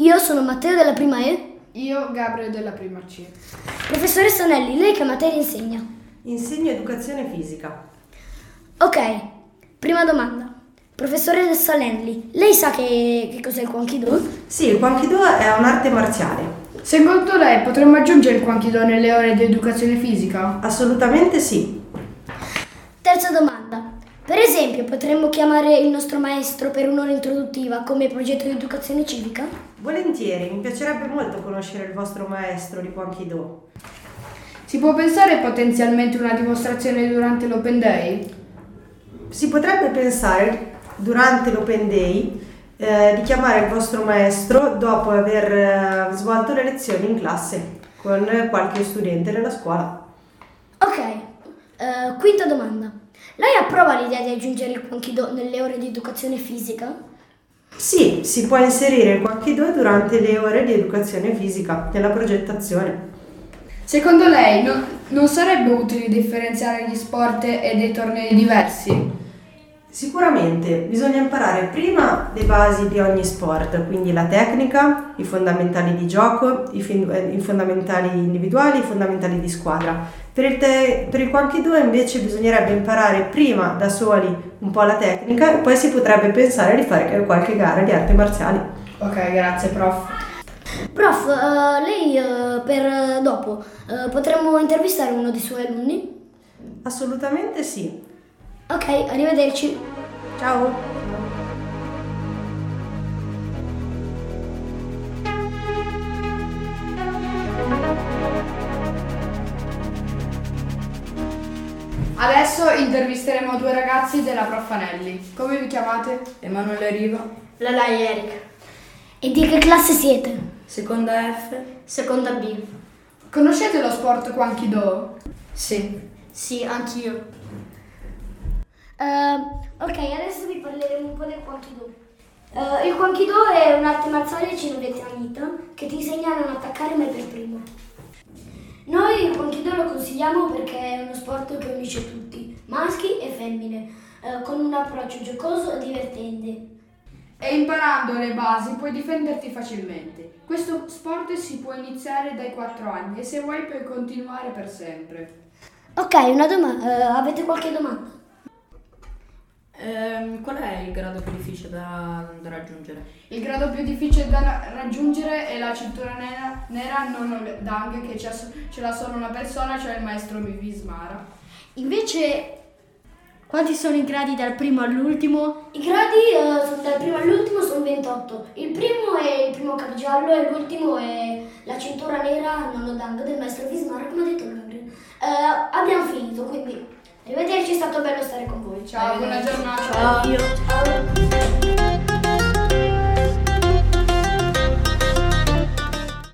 Io sono Matteo della prima E. Io Gabriele della prima C. Professoressa Anelli, lei che materia insegna? Insegno educazione fisica. Ok, prima domanda. Professoressa Anelli, lei sa che cos'è il Kwankido? Sì, il Kwankido è un'arte marziale. Secondo lei potremmo aggiungere il Kwankido nelle ore di educazione fisica? Assolutamente sì. Terza domanda. Per esempio, potremmo chiamare il nostro maestro per un'ora introduttiva come progetto di educazione civica? Volentieri, mi piacerebbe molto conoscere il vostro maestro di Kwankido. Si può pensare potenzialmente una dimostrazione durante l'Open Day? Si potrebbe pensare, durante l'Open Day, di chiamare il vostro maestro dopo aver svolto le lezioni in classe con qualche studente della scuola. Ok, quinta domanda. Lei approva l'idea di aggiungere il Kwankido nelle ore di educazione fisica? Sì, si può inserire il Kwankido durante le ore di educazione fisica, nella progettazione. Secondo lei non sarebbe utile differenziare gli sport e dei tornei diversi? Sicuramente bisogna imparare prima le basi di ogni sport, quindi la tecnica, i fondamentali di gioco, i fondamentali individuali, i fondamentali di squadra. Per il Kwankido invece bisognerebbe imparare prima da soli un po' la tecnica e poi si potrebbe pensare di fare qualche gara di arti marziali. Ok, grazie prof. Prof, lei per dopo potremmo intervistare uno dei suoi alunni? Assolutamente sì. Ok, arrivederci. Ciao! Adesso intervisteremo due ragazzi della prof Anelli. Come vi chiamate? Emanuele Riva, Lala e Eric. E di che classe siete? seconda F. Seconda B. Conoscete lo sport Kwankido? Sì. Sì, anch'io. Ok, adesso vi parleremo un po' del Kwankido. Il Kwankido è un'arte marziale cino-vietnamita che ti insegna a non attaccare mai per primo. Noi il Kwankido lo consigliamo perché è uno sport che unisce tutti, maschi e femmine, con un approccio giocoso e divertente. E imparando le basi puoi difenderti facilmente. Questo sport si può iniziare dai 4 anni e se vuoi puoi continuare per sempre. Ok, una domanda. Avete qualche domanda? Qual è il grado più difficile da raggiungere? Il grado più difficile da raggiungere è la cintura nera non Dang, che ce l'ha solo una persona, cioè il maestro Vismara. Invece, quanti sono i gradi dal primo all'ultimo? I gradi dal primo all'ultimo sono 28. Il primo è il primo capigiallo e l'ultimo è la cintura nera non Dang del maestro Vismara, come ha detto Gabriele. Abbiamo finito, quindi arrivederci, è stato bello stare con voi. Ciao, buona giornata. Ciao. Ciao.